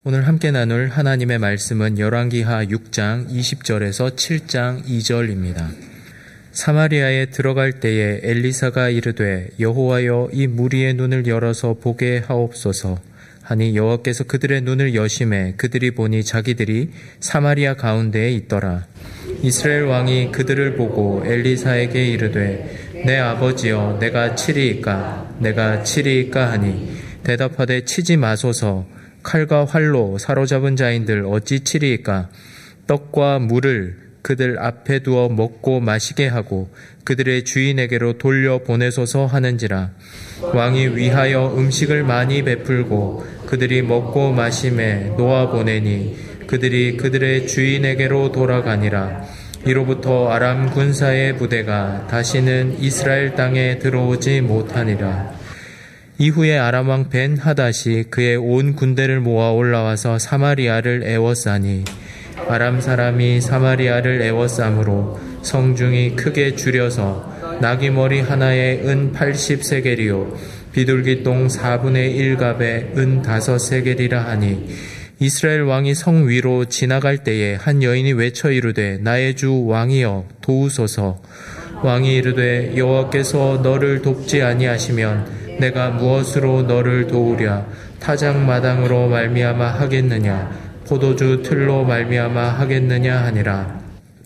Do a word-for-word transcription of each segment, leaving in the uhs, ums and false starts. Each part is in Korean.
오늘 함께 나눌 하나님의 말씀은 열왕기하 육 장 이십 절에서 칠 장 이 절입니다. 사마리아에 들어갈 때에 엘리사가 이르되 여호와여 이 무리의 눈을 열어서 보게 하옵소서 하니 여호와께서 그들의 눈을 여심해 그들이 보니 자기들이 사마리아 가운데에 있더라. 이스라엘 왕이 그들을 보고 엘리사에게 이르되 내 아버지여 내가 치리이까 내가 치리이까 하니 대답하되 치지 마소서 칼과 활로 사로잡은 자인들 어찌 치리이까 떡과 물을 그들 앞에 두어 먹고 마시게 하고 그들의 주인에게로 돌려 보내소서 하는지라. 왕이 위하여 음식을 많이 베풀고 그들이 먹고 마심에 놓아 보내니 그들이 그들의 주인에게로 돌아가니라. 이로부터 아람 군사의 부대가 다시는 이스라엘 땅에 들어오지 못하니라. 이후에 아람 왕 벤 하닷이 그의 온 군대를 모아 올라와서 사마리아를 애워싸니 아람 사람이 사마리아를 애워싸므로 성중이 크게 줄여서 나귀머리 하나에 은 팔십 세겔이요 비둘기똥 사분의 일 갑에 은 다섯 세겔이라 하니 이스라엘 왕이 성 위로 지나갈 때에 한 여인이 외쳐 이르되 나의 주 왕이여 도우소서. 왕이 이르되 여호와께서 너를 돕지 아니하시면 내가 무엇으로 너를 도우랴. 타작마당으로 말미암아 하겠느냐 포도주 틀로 말미암아 하겠느냐 하니라.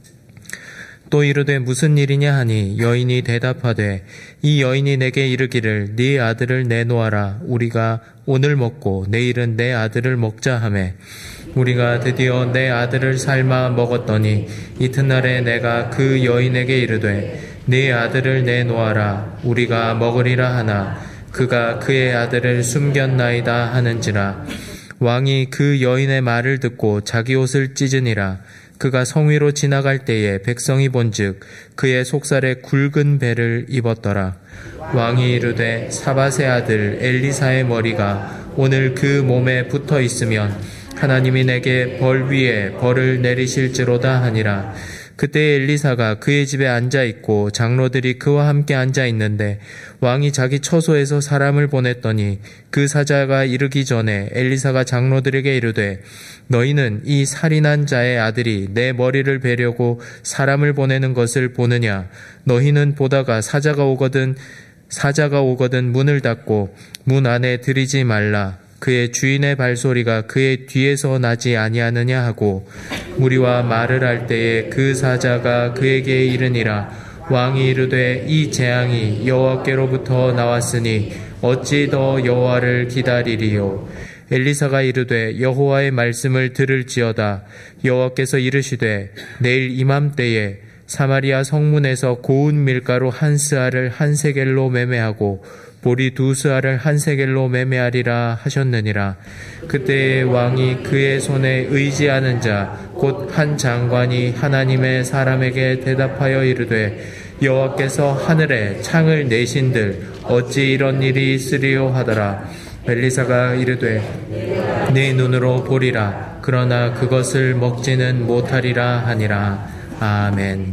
또 이르되 무슨 일이냐 하니 여인이 대답하되 이 여인이 내게 이르기를 네 아들을 내놓아라. 우리가 오늘 먹고 내일은 내 아들을 먹자 하매 우리가 드디어 내 아들을 삶아 먹었더니 이튿날에 내가 그 여인에게 이르되 네 아들을 내놓아라. 우리가 먹으리라 하나 그가 그의 아들을 숨겼나이다 하는지라. 왕이 그 여인의 말을 듣고 자기 옷을 찢으니라. 그가 성위로 지나갈 때에 백성이 본즉 그의 속살에 굵은 배를 입었더라. 왕이 이르되 사밧의 아들 엘리사의 머리가 오늘 그 몸에 붙어 있으면 하나님이 내게 벌 위에 벌을 내리실지로다 하니라. 그때 엘리사가 그의 집에 앉아있고 장로들이 그와 함께 앉아있는데 왕이 자기 처소에서 사람을 보냈더니 그 사자가 이르기 전에 엘리사가 장로들에게 이르되 너희는 이 살인한 자의 아들이 내 머리를 베려고 사람을 보내는 것을 보느냐. 너희는 보다가 사자가 오거든 사자가 오거든 문을 닫고 문 안에 들이지 말라. 그의 주인의 발소리가 그의 뒤에서 나지 아니하느냐 하고 무리와 말을 할 때에 그 사자가 그에게 이르니라. 왕이 이르되 이 재앙이 여호와께로부터 나왔으니 어찌 더 여호와를 기다리리요. 엘리사가 이르되 여호와의 말씀을 들을지어다. 여호와께서 이르시되 내일 이맘때에 사마리아 성문에서 고운 밀가루 한 스아를 한 세겔로 매매하고 보리 두 스아를 한 세겔로 매매하리라 하셨느니라. 그때 왕이 그의 손에 의지하는 자 곧 한 장관이 하나님의 사람에게 대답하여 이르되 여호와께서 하늘에 창을 내신들 어찌 이런 일이 있으리요 하더라. 엘리사가 이르되 네 눈으로 보리라. 그러나 그것을 먹지는 못하리라 하니라. 아멘.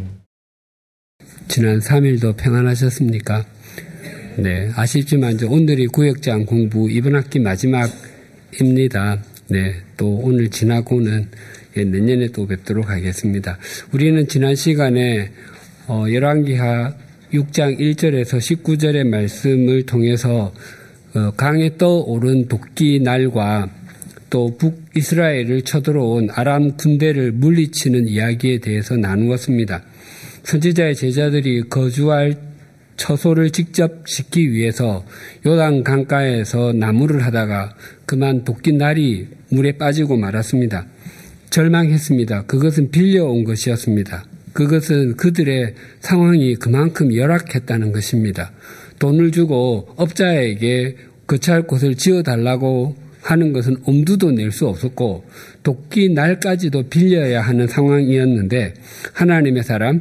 지난 삼 일도 평안하셨습니까? 네, 아쉽지만 이제 오늘이 구역장 공부 이번 학기 마지막입니다. 네, 또 오늘 지나고는 예, 내년에 또 뵙도록 하겠습니다. 우리는 지난 시간에 어, 열왕기하 육 장 일 절에서 십구 절의 말씀을 통해서 어, 강에 떠오른 도끼 날과 또 북이스라엘을 쳐들어온 아람 군대를 물리치는 이야기에 대해서 나누었습니다. 선지자의 제자들이 거주할 처소를 직접 짓기 위해서 요단 강가에서 나무를 하다가 그만 도끼날이 물에 빠지고 말았습니다. 절망했습니다. 그것은 빌려온 것이었습니다. 그것은 그들의 상황이 그만큼 열악했다는 것입니다. 돈을 주고 업자에게 거처할 곳을 지어달라고 하는 것은 엄두도 낼 수 없었고 도끼날까지도 빌려야 하는 상황이었는데 하나님의 사람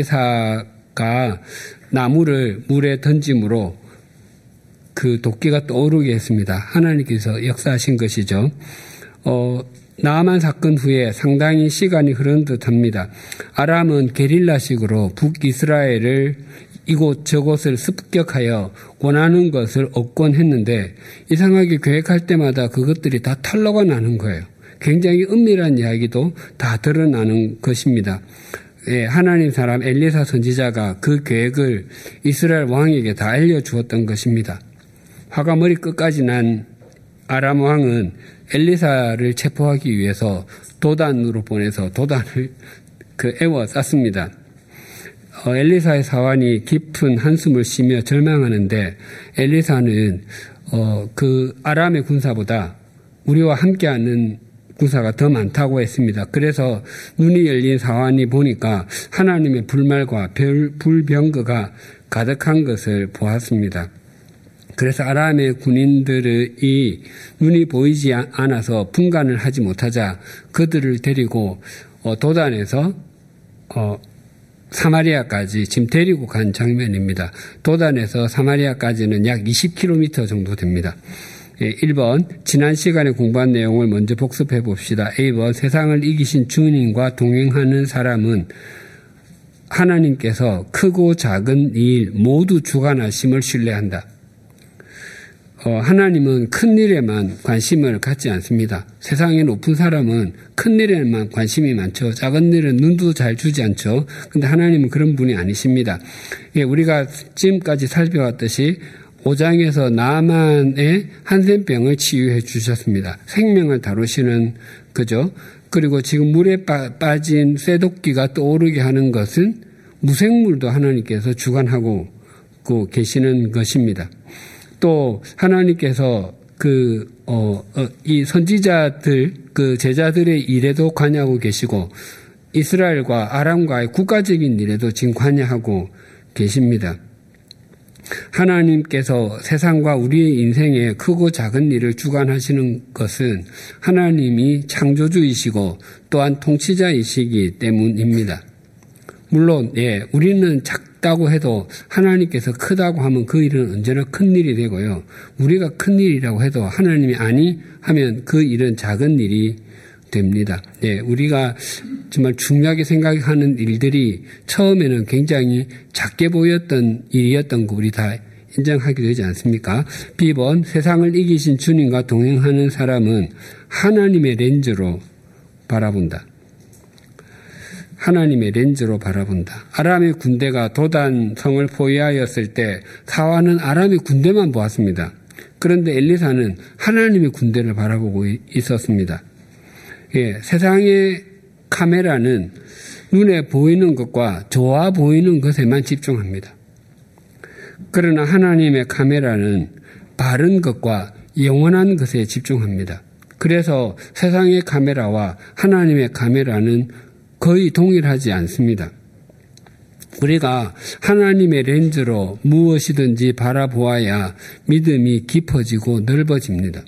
엘리사가 나무를 물에 던짐으로 그 도끼가 떠오르게 했습니다. 하나님께서 역사하신 것이죠. 어, 나아만 사건 후에 상당히 시간이 흐른 듯합니다. 아람은 게릴라식으로 북이스라엘을 이곳 저곳을 습격하여 원하는 것을 얻곤 했는데 이상하게 계획할 때마다 그것들이 다 탈로가 나는 거예요. 굉장히 은밀한 이야기도 다 드러나는 것입니다. 예, 하나님 사람 엘리사 선지자가 그 계획을 이스라엘 왕에게 다 알려주었던 것입니다. 화가 머리 끝까지 난 아람 왕은 엘리사를 체포하기 위해서 도단으로 보내서 도단을 그 애워 쌌습니다. 어, 엘리사의 사환이 깊은 한숨을 쉬며 절망하는데 엘리사는 어, 그 아람의 군사보다 우리와 함께하는 군사가 더 많다고 했습니다. 그래서 눈이 열린 사환이 보니까 하나님의 불말과 불병거가 가득한 것을 보았습니다. 그래서 아람의 군인들이 눈이 보이지 않아서 분간을 하지 못하자 그들을 데리고 도단에서 사마리아까지 지금 데리고 간 장면입니다. 도단에서 사마리아까지는 약 이십 킬로미터 정도 됩니다. 일 번 지난 시간에 공부한 내용을 먼저 복습해 봅시다. A 번 세상을 이기신 주님과 동행하는 사람은 하나님께서 크고 작은 일 모두 주관하심을 신뢰한다. 어, 하나님은 큰 일에만 관심을 갖지 않습니다. 세상에 높은 사람은 큰 일에만 관심이 많죠. 작은 일은 눈도 잘 주지 않죠. 근데 하나님은 그런 분이 아니십니다. 예, 우리가 지금까지 살펴왔듯이 오 장에서 나만의 한센병을 치유해 주셨습니다. 생명을 다루시는 거죠. 그리고 지금 물에 빠, 빠진 쇠독기가 떠오르게 하는 것은 무생물도 하나님께서 주관하고 계시는 것입니다. 또 하나님께서 그, 어, 어, 이 선지자들, 그 제자들의 일에도 관여하고 계시고 이스라엘과 아람과의 국가적인 일에도 지금 관여하고 계십니다. 하나님께서 세상과 우리의 인생에 크고 작은 일을 주관하시는 것은 하나님이 창조주이시고 또한 통치자이시기 때문입니다. 물론 예, 우리는 작다고 해도 하나님께서 크다고 하면 그 일은 언제나 큰 일이 되고요. 우리가 큰 일이라고 해도 하나님이 아니 하면 그 일은 작은 일이 됩니다. 예, 우리가 정말 중요하게 생각하는 일들이 처음에는 굉장히 작게 보였던 일이었던 거 우리 다 인정하게 되지 않습니까? 비 번 세상을 이기신 주님과 동행하는 사람은 하나님의 렌즈로 바라본다. 하나님의 렌즈로 바라본다. 아람의 군대가 도단 성을 포위하였을 때 사환은 아람의 군대만 보았습니다. 그런데 엘리사는 하나님의 군대를 바라보고 있었습니다. 예, 세상의 카메라는 눈에 보이는 것과 좋아 보이는 것에만 집중합니다. 그러나 하나님의 카메라는 바른 것과 영원한 것에 집중합니다. 그래서 세상의 카메라와 하나님의 카메라는 거의 동일하지 않습니다. 우리가 하나님의 렌즈로 무엇이든지 바라보아야 믿음이 깊어지고 넓어집니다.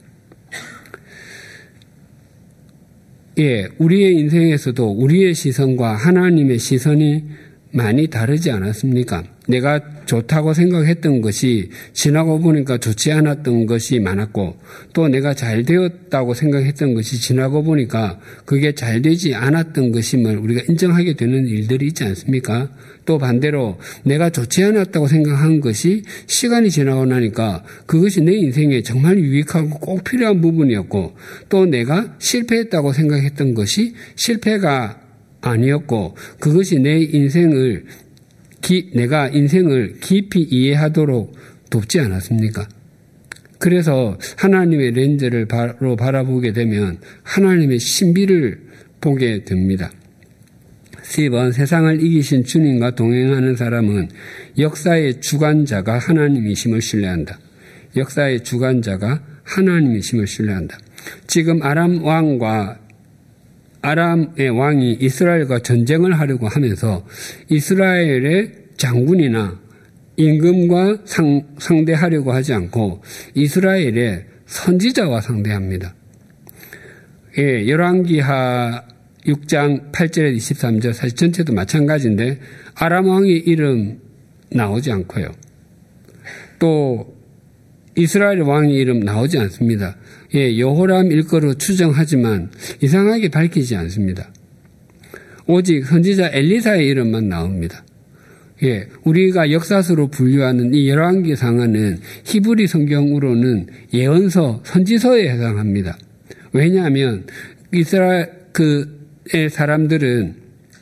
예, 우리의 인생에서도 우리의 시선과 하나님의 시선이 많이 다르지 않았습니까? 내가 좋다고 생각했던 것이 지나고 보니까 좋지 않았던 것이 많았고 또 내가 잘 되었다고 생각했던 것이 지나고 보니까 그게 잘 되지 않았던 것임을 우리가 인정하게 되는 일들이 있지 않습니까? 또 반대로 내가 좋지 않았다고 생각한 것이 시간이 지나고 나니까 그것이 내 인생에 정말 유익하고 꼭 필요한 부분이었고 또 내가 실패했다고 생각했던 것이 실패가 아니었고 그것이 내 인생을 기, 내가 인생을 깊이 이해하도록 돕지 않았습니까? 그래서 하나님의 렌즈를 바로 바라보게 되면 하나님의 신비를 보게 됩니다. 십 번 세상을 이기신 주님과 동행하는 사람은 역사의 주관자가 하나님이심을 신뢰한다. 역사의 주관자가 하나님이심을 신뢰한다. 지금 아람 왕과 아람의 왕이 이스라엘과 전쟁을 하려고 하면서 이스라엘의 장군이나 임금과 상, 상대하려고 하지 않고 이스라엘의 선지자와 상대합니다. 예, 열왕기하 육 장 팔 절에 이십삼 절 사실 전체도 마찬가지인데 아람 왕의 이름 나오지 않고요. 또 이스라엘 왕의 이름 나오지 않습니다. 예, 여호람 일거로 추정하지만 이상하게 밝히지 않습니다. 오직 선지자 엘리사의 이름만 나옵니다. 예, 우리가 역사서로 분류하는 이 열왕기상하는 히브리 성경으로는 예언서, 선지서에 해당합니다. 왜냐하면 이스라엘 그의 사람들은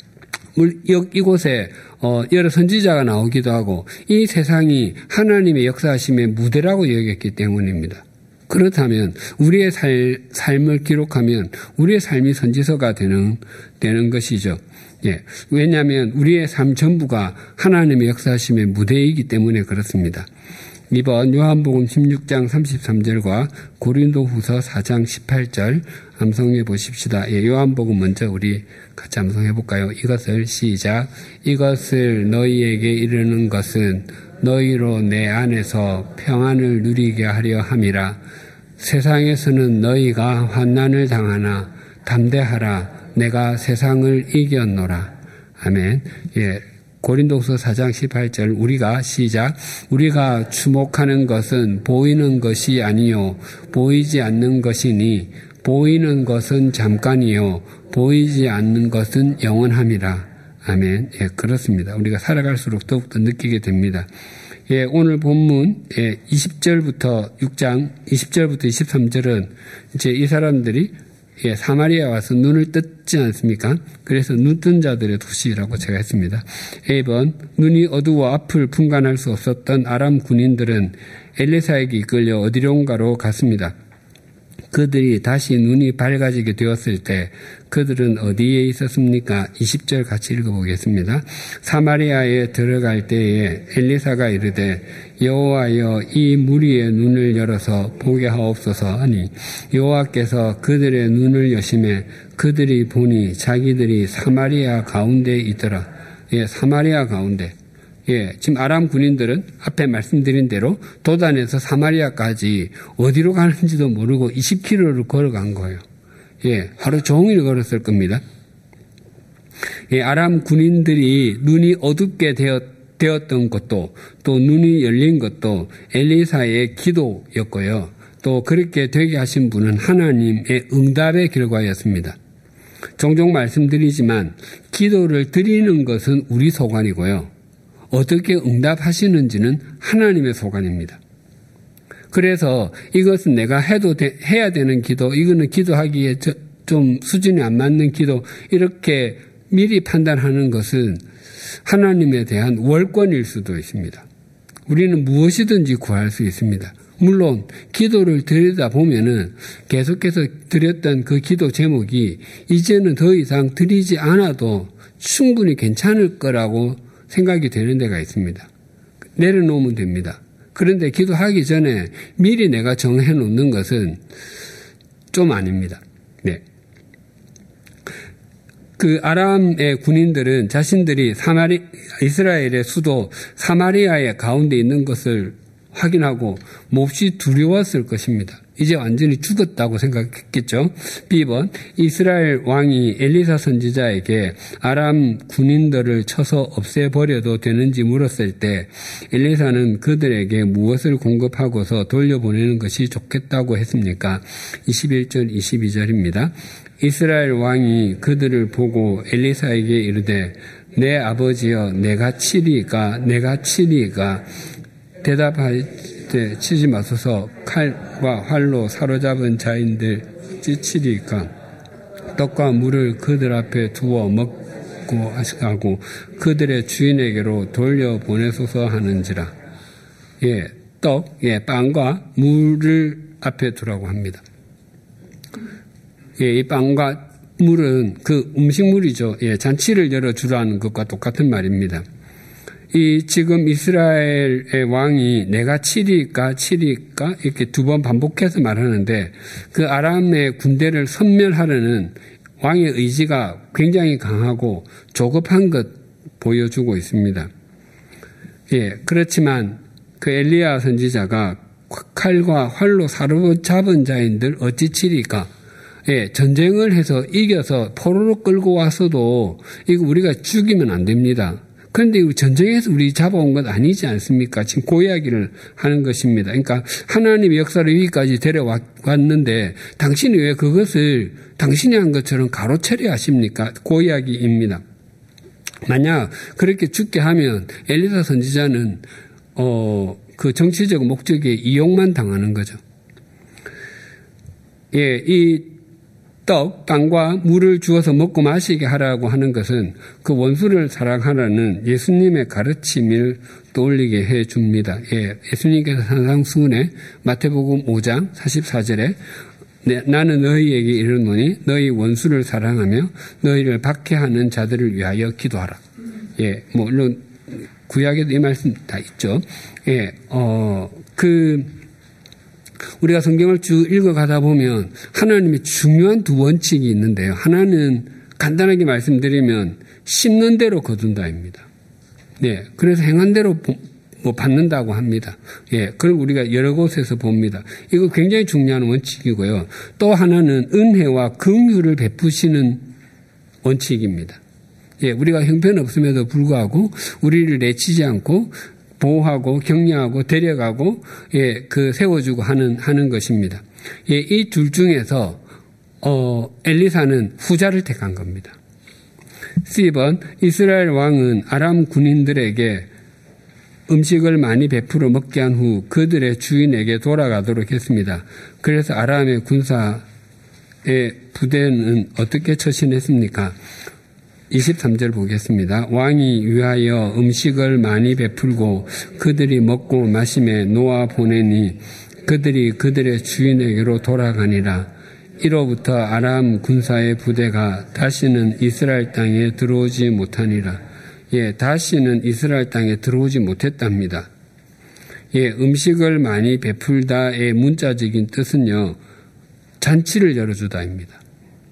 이곳에 어, 여러 선지자가 나오기도 하고 이 세상이 하나님의 역사하심의 무대라고 여겼기 때문입니다. 그렇다면 우리의 살, 삶을 기록하면 우리의 삶이 선지서가 되는, 되는 것이죠. 예. 왜냐하면 우리의 삶 전부가 하나님의 역사하심의 무대이기 때문에 그렇습니다. 이번 요한복음 십육 장 삼십삼 절과 고린도후서 사 장 십팔 절 암송해 보십시다. 예, 요한복음 먼저 우리 같이 암송해 볼까요? 이것을 시작. 이것을 너희에게 이르는 것은 너희로 내 안에서 평안을 누리게 하려 함이라. 세상에서는 너희가 환난을 당하나 담대하라. 내가 세상을 이겼노라. 아멘. 예. 고린도후서 사 장 십팔 절 우리가 시작. 우리가 주목하는 것은 보이는 것이 아니요 보이지 않는 것이니 보이는 것은 잠깐이요 보이지 않는 것은 영원함이라. 아멘. 예, 그렇습니다. 우리가 살아갈수록 더욱더 느끼게 됩니다. 예, 오늘 본문 예, 이십 절부터 육 장 이십 절부터 이십삼 절은 이제 이 사람들이 예, 사마리아 와서 눈을 떴지 않습니까? 그래서 눈뜬 자들의 도시라고 제가 했습니다. 일 번 눈이 어두워 앞을 분간할 수 없었던 아람 군인들은 엘리사에게 이끌려 어디론가로 갔습니다. 그들이 다시 눈이 밝아지게 되었을 때 그들은 어디에 있었습니까? 이십 절 같이 읽어보겠습니다. 사마리아에 들어갈 때에 엘리사가 이르되 여호와여 이 무리의 눈을 열어서 보게 하옵소서 하니 여호와께서 그들의 눈을 여심해 그들이 보니 자기들이 사마리아 가운데 있더라. 예, 사마리아 가운데. 예, 지금 아람 군인들은 앞에 말씀드린 대로 도단에서 사마리아까지 어디로 가는지도 모르고 이십 킬로미터를 걸어간 거예요. 예, 하루 종일 걸었을 겁니다. 예, 아람 군인들이 눈이 어둡게 되었, 되었던 것도 또 눈이 열린 것도 엘리사의 기도였고요. 또 그렇게 되게 하신 분은 하나님의 응답의 결과였습니다. 종종 말씀드리지만 기도를 드리는 것은 우리 소관이고요. 어떻게 응답하시는지는 하나님의 소관입니다. 그래서 이것은 내가 해도 되, 해야 되는 기도, 이거는 기도하기에 저, 좀 수준이 안 맞는 기도, 이렇게 미리 판단하는 것은 하나님에 대한 월권일 수도 있습니다. 우리는 무엇이든지 구할 수 있습니다. 물론 기도를 드리다 보면은 계속해서 드렸던 그 기도 제목이 이제는 더 이상 드리지 않아도 충분히 괜찮을 거라고 생각이 되는 데가 있습니다. 내려놓으면 됩니다. 그런데 기도하기 전에 미리 내가 정해 놓는 것은 좀 아닙니다. 네. 그 아람의 군인들은 자신들이 사마리, 이스라엘의 수도 사마리아의 가운데 있는 것을 확인하고 몹시 두려웠을 것입니다. 이제 완전히 죽었다고 생각했겠죠. 비 번 이스라엘 왕이 엘리사 선지자에게 아람 군인들을 쳐서 없애버려도 되는지 물었을 때 엘리사는 그들에게 무엇을 공급하고서 돌려보내는 것이 좋겠다고 했습니까? 이십일 절 이십이 절입니다. 이스라엘 왕이 그들을 보고 엘리사에게 이르되 내 아버지여 내가 치리까 내가 치리까 대답하되 치지 마소서 칼과 활로 사로잡은 자인들 찌치리까 떡과 물을 그들 앞에 두어 먹고 하고 그들의 주인에게로 돌려보내소서 하는지라. 예, 떡, 예, 빵과 물을 앞에 두라고 합니다. 예, 이 빵과 물은 그 음식물이죠. 예, 잔치를 열어주라는 것과 똑같은 말입니다. 이 지금 이스라엘의 왕이 내가 치리까 치리까 이렇게 두 번 반복해서 말하는데 그 아람의 군대를 섬멸하려는 왕의 의지가 굉장히 강하고 조급한 것 보여주고 있습니다. 예, 그렇지만 그 엘리야 선지자가 칼과 활로 사로잡은 자인들 어찌 치리까? 예, 전쟁을 해서 이겨서 포로로 끌고 와서도 이거 우리가 죽이면 안 됩니다. 그런데 전쟁에서 우리 잡아온 건 아니지 않습니까? 지금 그 이야기를 하는 것입니다. 그러니까 하나님의 역사를 여기까지 데려왔는데 당신이 왜 그것을 당신이 한 것처럼 가로채려 하십니까? 그 이야기입니다. 만약 그렇게 죽게 하면 엘리사 선지자는 어, 그 정치적 목적에 이용만 당하는 거죠. 예, 이 떡, 빵과 물을 주어서 먹고 마시게 하라고 하는 것은 그 원수를 사랑하라는 예수님의 가르침을 떠올리게 해 줍니다. 예, 예수님께서 산상수훈에 마태복음 오 장 사십사 절에 네, 나는 너희에게 이르노니 너희 원수를 사랑하며 너희를 박해하는 자들을 위하여 기도하라. 예, 뭐 물론 구약에도 이 말씀 다 있죠. 예, 어, 그 우리가 성경을 쭉 읽어가다 보면 하나님의 중요한 두 원칙이 있는데요. 하나는 간단하게 말씀드리면 심는 대로 거둔다입니다. 네, 그래서 행한 대로 뭐 받는다고 합니다. 예, 그걸 우리가 여러 곳에서 봅니다. 이거 굉장히 중요한 원칙이고요. 또 하나는 은혜와 긍휼을 베푸시는 원칙입니다. 예, 우리가 형편없음에도 불구하고 우리를 내치지 않고 보호하고 격려하고 데려가고 예, 그 세워주고 하는 하는 것입니다. 예, 이 둘 중에서 어, 엘리사는 후자를 택한 겁니다. 십 번 이스라엘 왕은 아람 군인들에게 음식을 많이 베풀어 먹게 한 후 그들의 주인에게 돌아가도록 했습니다. 그래서 아람의 군사의 부대는 어떻게 처신했습니까? 이십삼 절 보겠습니다. 왕이 위하여 음식을 많이 베풀고 그들이 먹고 마심에 놓아 보내니 그들이 그들의 주인에게로 돌아가니라. 이로부터 아람 군사의 부대가 다시는 이스라엘 땅에 들어오지 못하니라. 예, 다시는 이스라엘 땅에 들어오지 못했답니다. 예, 음식을 많이 베풀다의 문자적인 뜻은요, 잔치를 열어주다입니다.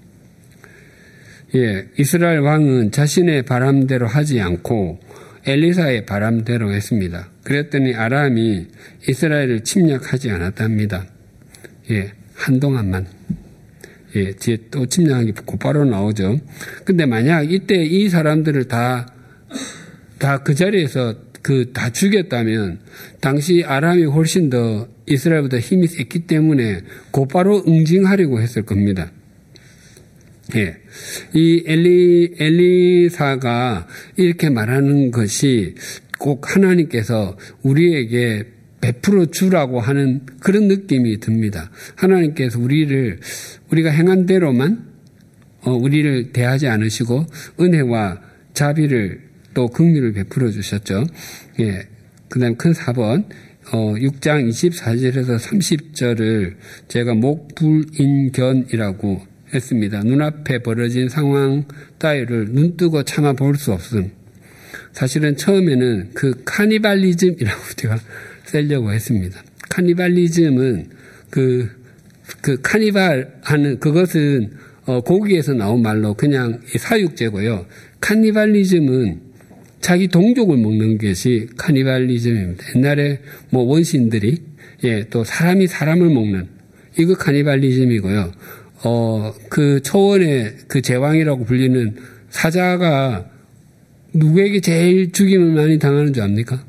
예, 이스라엘 왕은 자신의 바람대로 하지 않고 엘리사의 바람대로 했습니다. 그랬더니 아람이 이스라엘을 침략하지 않았답니다. 예, 한동안만. 예, 뒤에 또 침략한 게 곧바로 나오죠. 근데 만약 이때 이 사람들을 다, 다 그 자리에서 그 다 죽였다면 당시 아람이 훨씬 더 이스라엘보다 힘이 셌기 때문에 곧바로 응징하려고 했을 겁니다. 예. 이 엘리, 엘리사가 이렇게 말하는 것이 꼭 하나님께서 우리에게 베풀어 주라고 하는 그런 느낌이 듭니다. 하나님께서 우리를, 우리가 행한 대로만, 어, 우리를 대하지 않으시고 은혜와 자비를 또 긍휼을 베풀어 주셨죠. 예. 그 다음 큰 사 번, 어, 육 장 이십사 절에서 삼십 절을 제가 목불인견이라고 했습니다. 눈앞에 벌어진 상황 따위를 눈뜨고 참아 볼 수 없음. 사실은 처음에는 그 카니발리즘이라고 제가 쓰려고 했습니다. 카니발리즘은 그, 그 카니발 하는 그것은 어, 고기에서 나온 말로 그냥 사육제고요. 카니발리즘은 자기 동족을 먹는 것이 카니발리즘입니다. 옛날에 뭐 원신들이 예, 또 사람이 사람을 먹는 이거 카니발리즘이고요. 어, 그 초원의 그 제왕이라고 불리는 사자가 누구에게 제일 죽임을 많이 당하는 줄 압니까?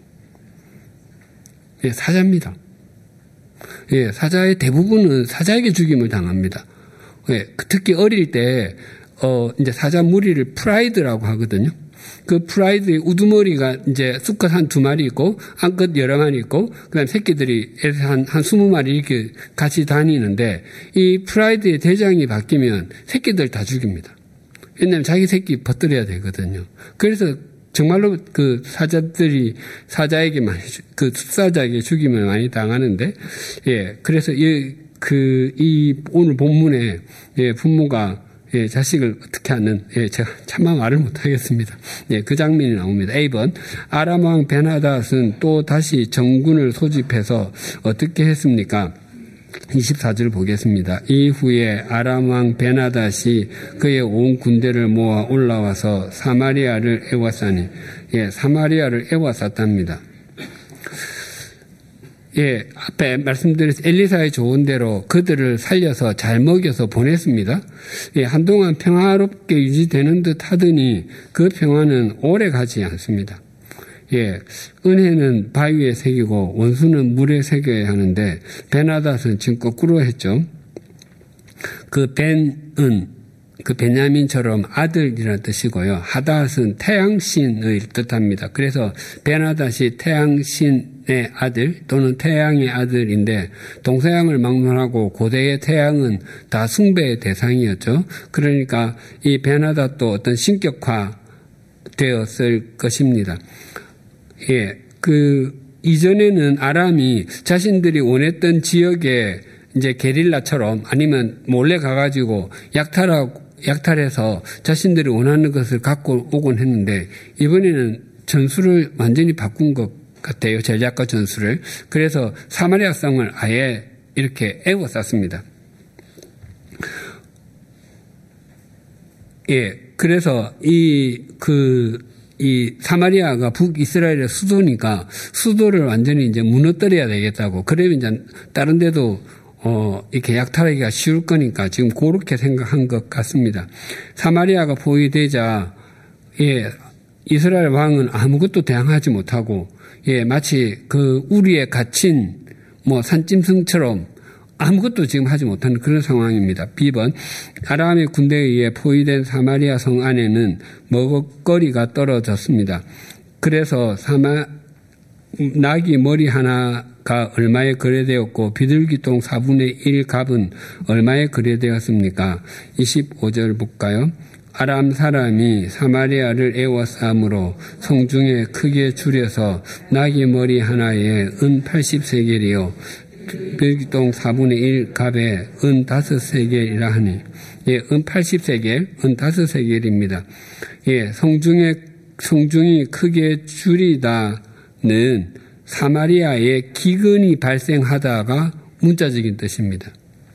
예, 사자입니다. 예, 사자의 대부분은 사자에게 죽임을 당합니다. 예, 특히 어릴 때, 어, 이제 사자 무리를 프라이드라고 하거든요. 그 프라이드의 우두머리가 이제 수컷 한 두 마리 있고, 암컷 여러 마리 있고, 그 다음 새끼들이 한, 한 스무 마리 이렇게 같이 다니는데, 이 프라이드의 대장이 바뀌면 새끼들 다 죽입니다. 왜냐면 자기 새끼 버텨야 되거든요. 그래서 정말로 그 사자들이 사자에게 많이, 그 숫사자에게 죽임을 많이 당하는데, 예, 그래서 이, 그, 이 오늘 본문에, 예, 부모가 예, 자식을 어떻게 하는, 예, 제가 차마 말을 못하겠습니다. 예, 그 장면이 나옵니다. 에이 번, 아람왕 베나닷은 또 다시 정군을 소집해서 어떻게 했습니까? 이십사 절 보겠습니다. 이후에 아람왕 베나닷이 그의 온 군대를 모아 올라와서 사마리아를 애워싸니, 예, 사마리아를 애워쌌답니다. 예, 앞에 말씀드린 엘리사의 조언대로 그들을 살려서 잘 먹여서 보냈습니다. 예, 한동안 평화롭게 유지되는 듯 하더니 그 평화는 오래 가지 않습니다. 예, 은혜는 바위에 새기고 원수는 물에 새겨야 하는데 베나닷은 지금 거꾸로 했죠. 그 벤은 그 베냐민처럼 아들이라는 뜻이고요. 하닷은 태양신의 뜻합니다. 그래서 베나닷이 태양신 태양신의 아들 또는 태양의 아들인데 동서양을 막론하고 고대의 태양은 다 숭배의 대상이었죠. 그러니까 이 베나닷도 어떤 신격화 되었을 것입니다. 예, 그 이전에는 아람이 자신들이 원했던 지역에 이제 게릴라처럼 아니면 몰래 가가지고 약탈하고 약탈해서 자신들이 원하는 것을 갖고 오곤 했는데 이번에는 전술을 완전히 바꾼 것 같아요. 전략과 전술을. 그래서 사마리아 성을 아예 이렇게 에워쌌습니다. 예, 그래서 이, 그, 이 사마리아가 북이스라엘의 수도니까 수도를 완전히 이제 무너뜨려야 되겠다고. 그러면 이제 다른 데도 어, 이렇게 약탈하기가 쉬울 거니까 지금 그렇게 생각한 것 같습니다. 사마리아가 포위되자, 예, 이스라엘 왕은 아무것도 대항하지 못하고, 예, 마치 그 우리에 갇힌 뭐 산짐승처럼 아무것도 지금 하지 못하는 그런 상황입니다. 비번, 아람의 군대에 의해 포위된 사마리아 성 안에는 먹을거리가 떨어졌습니다. 그래서 사마, 낙이 머리 하나가 얼마에 거래되었고 비둘기똥 사분의 일 값은 얼마에 거래되었습니까? 이십오 절 볼까요? 아람 사람이 사마리아를 에워싸므로 성중에 크게 줄여서 낙이 머리 하나에 은 팔십 세겔이요 비둘기똥 사분의 일 값에 은 다섯 세겔이라 하니, 예, 은 팔십 세겔, 은 다섯 세겔입니다. 예, 성중에 성중이 크게 줄이다는 사마리아에 기근이 발생하다가 문자적인 뜻입니다.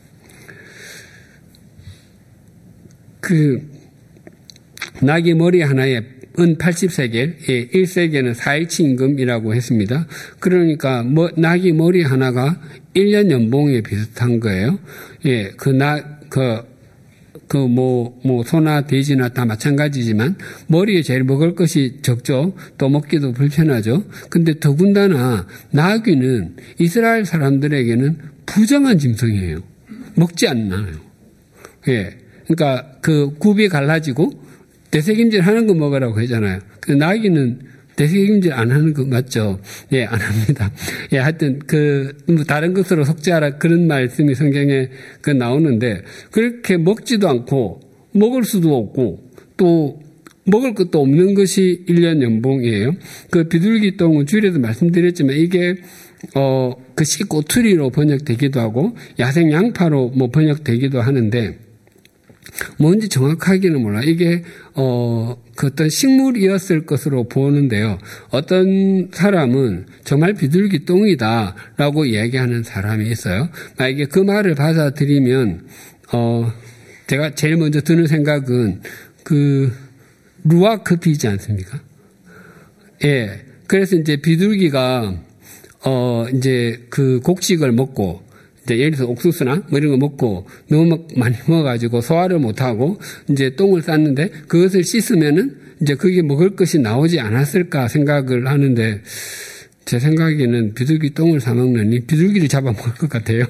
그 낙이 머리 하나에 은 팔십 세겔, 예, 일 세겔은 사일치 임금이라고 했습니다. 그러니까 뭐 낙이 머리 하나가 일 년 연봉에 비슷한 거예요. 예, 그 낙, 그 그 뭐, 뭐, 소나 돼지나 다 마찬가지지만, 머리에 제일 먹을 것이 적죠. 또 먹기도 불편하죠. 근데 더군다나, 나귀는 이스라엘 사람들에게는 부정한 짐승이에요. 먹지 않나요. 예. 그러니까 그 굽이 갈라지고, 되새김질 하는 거 먹으라고 하잖아요. 그 나귀는 되새김질 안 하는 거 맞죠? 예, 안 합니다. 예, 하여튼, 그, 뭐 다른 것으로 속죄하라 그런 말씀이 성경에 그 나오는데, 그렇게 먹지도 않고, 먹을 수도 없고, 또, 먹을 것도 없는 것이 일 년 연봉이에요. 그 비둘기 똥은 주일에도 말씀드렸지만, 이게, 어, 그 씨꼬투리로 번역되기도 하고, 야생 양파로 뭐 번역되기도 하는데, 뭔지 정확하게는 몰라. 이게 어, 그 어떤 식물이었을 것으로 보는데요. 어떤 사람은 정말 비둘기 똥이다라고 이야기하는 사람이 있어요. 만약에 그 말을 받아들이면 어, 제가 제일 먼저 드는 생각은 그 루아크피지 않습니까? 예. 그래서 이제 비둘기가 어, 이제 그 곡식을 먹고 이제 예를 들어서 옥수수나 뭐 이런 거 먹고 너무 많이 먹어가지고 소화를 못하고 이제 똥을 쌌는데 그것을 씻으면은 이제 그게 먹을 것이 나오지 않았을까 생각을 하는데 제 생각에는 비둘기 똥을 사 먹느니 비둘기를 잡아먹을 것 같아요.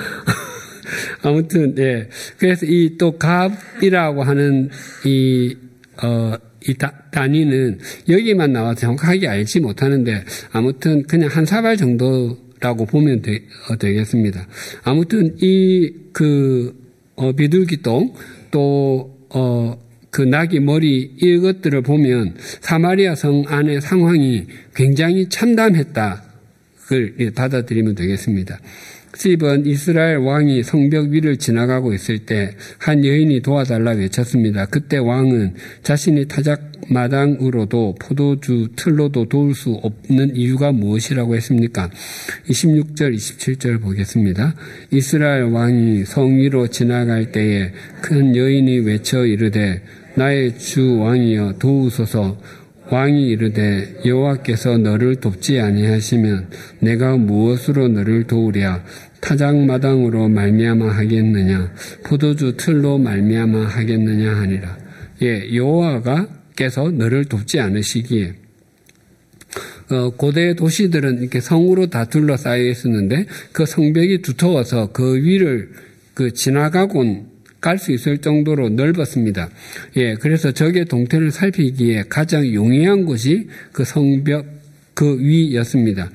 아무튼, 예. 그래서 이 또 갑이라고 하는 이, 어, 이 다, 단위는 여기만 나와서 정확하게 알지 못하는데 아무튼 그냥 한 사발 정도 라고 보면 되, 어, 되겠습니다. 아무튼 이 그 어, 비둘기똥 또 어, 그 나귀 머리 이것들을 보면 사마리아 성 안의 상황이 굉장히 참담했다. 그걸 받아들이면 되겠습니다. 십 번 이스라엘 왕이 성벽 위를 지나가고 있을 때 한 여인이 도와달라 외쳤습니다. 그때 왕은 자신이 타작 마당으로도 포도주 틀로도 도울 수 없는 이유가 무엇이라고 했습니까? 이십육 절 이십칠 절 보겠습니다. 이스라엘 왕이 성 위로 지나갈 때에 큰 여인이 외쳐 이르되 나의 주 왕이여 도우소서. 왕이 이르되 여호와께서 너를 돕지 아니하시면 내가 무엇으로 너를 도우랴? 타작마당으로 말미암아 하겠느냐? 포도주 틀로 말미암아 하겠느냐 하니라. 예, 여호와께서 너를 돕지 않으시기에 어, 고대 도시들은 이렇게 성으로 다 둘러싸여 있었는데 그 성벽이 두터워서 그 위를 그 지나가곤 갈 수 있을 정도로 넓었습니다. 예, 그래서 적의 동태를 살피기에 가장 용이한 곳이 그 성벽 그 위였습니다.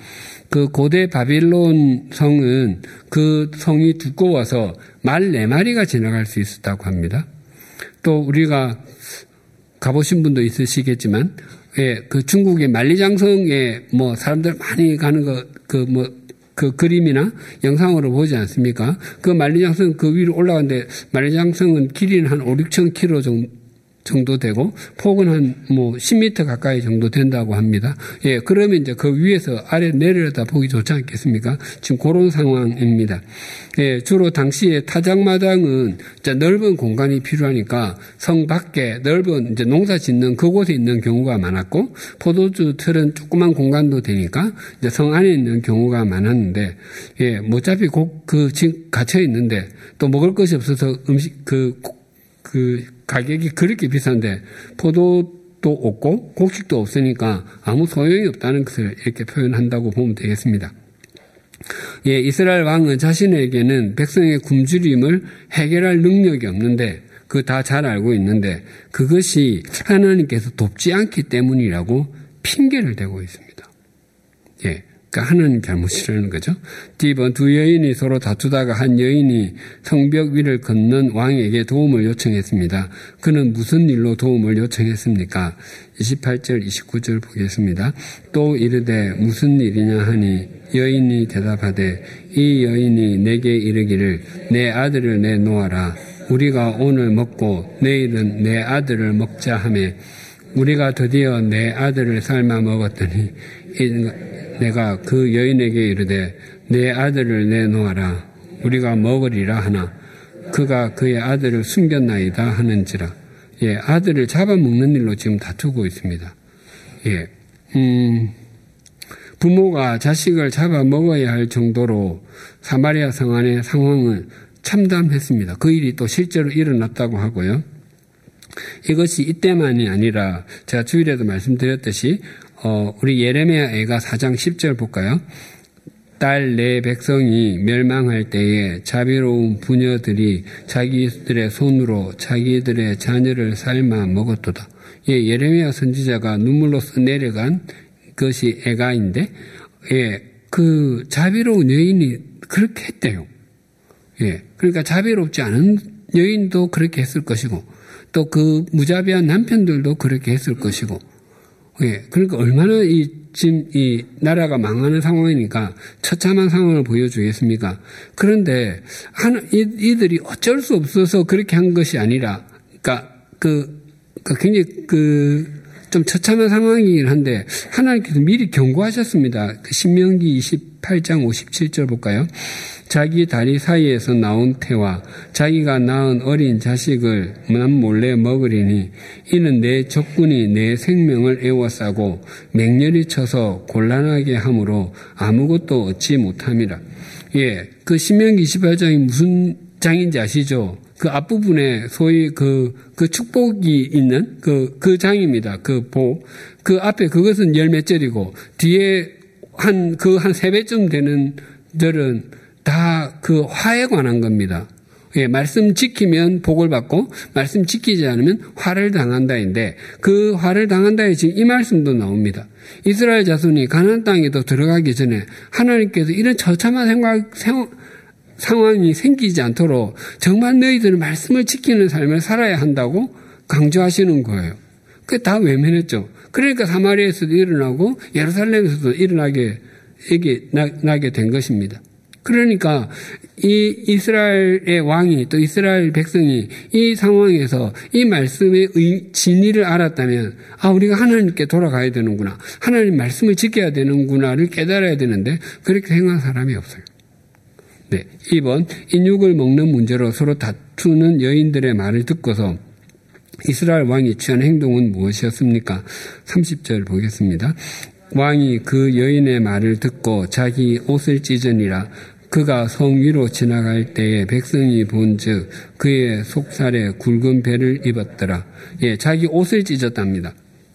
그 고대 바빌론 성은 그 성이 두꺼워서 말 네 마리가 지나갈 수 있었다고 합니다. 또 우리가 가보신 분도 있으시겠지만, 예, 그 중국의 만리장성에 뭐 사람들 많이 가는 거, 그 뭐, 그 그림이나 영상으로 보지 않습니까? 그 만리장성 그 위로 올라가는데 만리장성은 길이는 한 오, 육천 킬로미터 정도 정도 되고 폭은 한 뭐 십 미터 가까이 정도 된다고 합니다. 예, 그러면 이제 그 위에서 아래 내려다 보기 좋지 않겠습니까? 지금 그런 상황입니다. 예, 주로 당시에 타작마당은 이제 넓은 공간이 필요하니까 성 밖에 넓은 이제 농사 짓는 그곳에 있는 경우가 많았고 포도주 틀은 조그만 공간도 되니까 이제 성 안에 있는 경우가 많았는데 예, 뭐 어차피 그, 그 지금 갇혀 있는데 또 먹을 것이 없어서 음식 그 그 가격이 그렇게 비싼데 포도도 없고 곡식도 없으니까 아무 소용이 없다는 것을 이렇게 표현한다고 보면 되겠습니다. 예, 이스라엘 왕은 자신에게는 백성의 굶주림을 해결할 능력이 없는데 그거 다 잘 알고 있는데 그것이 하나님께서 돕지 않기 때문이라고 핑계를 대고 있습니다. 예. 그러니까 하나님 잘못이라는 거죠. 뒤번 두 여인이 서로 다투다가 한 여인이 성벽 위를 걷는 왕에게 도움을 요청했습니다. 그는 무슨 일로 도움을 요청했습니까? 이십팔 절, 이십구 절 보겠습니다. 또 이르되 무슨 일이냐 하니 여인이 대답하되 이 여인이 내게 이르기를 내 아들을 내놓아라. 우리가 오늘 먹고 내일은 내 아들을 먹자 하매 우리가 드디어 내 아들을 삶아 먹었더니 내가 그 여인에게 이르되 내 아들을 내놓아라. 우리가 먹으리라 하나 그가 그의 아들을 숨겼나이다 하는지라. 예, 아들을 잡아먹는 일로 지금 다투고 있습니다. 예, 음, 부모가 자식을 잡아먹어야 할 정도로 사마리아 성 안의 상황을 참담했습니다. 그 일이 또 실제로 일어났다고 하고요. 이것이 이때만이 아니라 제가 주일에도 말씀드렸듯이 어, 우리 예레미야 애가 사 장 십 절 볼까요? 딸 내 백성이 멸망할 때에 자비로운 부녀들이 자기들의 손으로 자기들의 자녀를 삶아 먹었도다. 예, 예레미야 선지자가 눈물로 써내려간 것이 애가인데, 예, 그 자비로운 여인이 그렇게 했대요. 예, 그러니까 자비롭지 않은 여인도 그렇게 했을 것이고, 또 그 무자비한 남편들도 그렇게 했을 것이고, 예, 그러니까 얼마나 이, 지금 이 나라가 망하는 상황이니까 처참한 상황을 보여주겠습니까? 그런데, 하나, 이, 이들이 어쩔 수 없어서 그렇게 한 것이 아니라, 그러니까 그, 그 굉장히 그, 좀 처참한 상황이긴 한데, 하나님께서 미리 경고하셨습니다. 그 신명기 이십팔 장 오십칠 절 볼까요? 자기 다리 사이에서 나온 태와 자기가 낳은 어린 자식을 남몰래 먹으리니 이는 내 적군이 내 생명을 에워싸고 맹렬히 쳐서 곤란하게 함으로 아무것도 얻지 못함이라. 예, 그 신명기 이십팔 장이 무슨 장인지 아시죠? 그 앞부분에 소위 그, 그 축복이 있는 그, 그 장입니다. 그 복. 그 앞에 그것은 열 몇 절이고 뒤에 한, 그 한 세 배쯤 되는 절은 다 그 화에 관한 겁니다. 예, 말씀 지키면 복을 받고 말씀 지키지 않으면 화를 당한다인데 그 화를 당한다에 지금 이 말씀도 나옵니다. 이스라엘 자손이 가나안 땅에도 들어가기 전에 하나님께서 이런 처참한 생각, 생각, 상황이 생기지 않도록 정말 너희들은 말씀을 지키는 삶을 살아야 한다고 강조하시는 거예요. 그게 다 외면했죠. 그러니까 사마리아에서도 일어나고 예루살렘에서도 일어나게 이게 나, 나게 된 것입니다. 그러니까 이 이스라엘의 왕이 또 이스라엘 백성이 이 상황에서 이 말씀의 의, 진리를 알았다면 아 우리가 하나님께 돌아가야 되는구나. 하나님 말씀을 지켜야 되는구나를 깨달아야 되는데 그렇게 생각한 사람이 없어요. 네, 이 번 인육을 먹는 문제로 서로 다투는 여인들의 말을 듣고서 이스라엘 왕이 취한 행동은 무엇이었습니까? 삼십 절 보겠습니다. 왕이 그 여인의 말을 듣고 자기 옷을 찢으니라. 그가 성 위로 지나갈 때에 백성이 본즉 그의 속살에 굵은 배를 입었더라. 예, 자기 옷을 찢었답니다.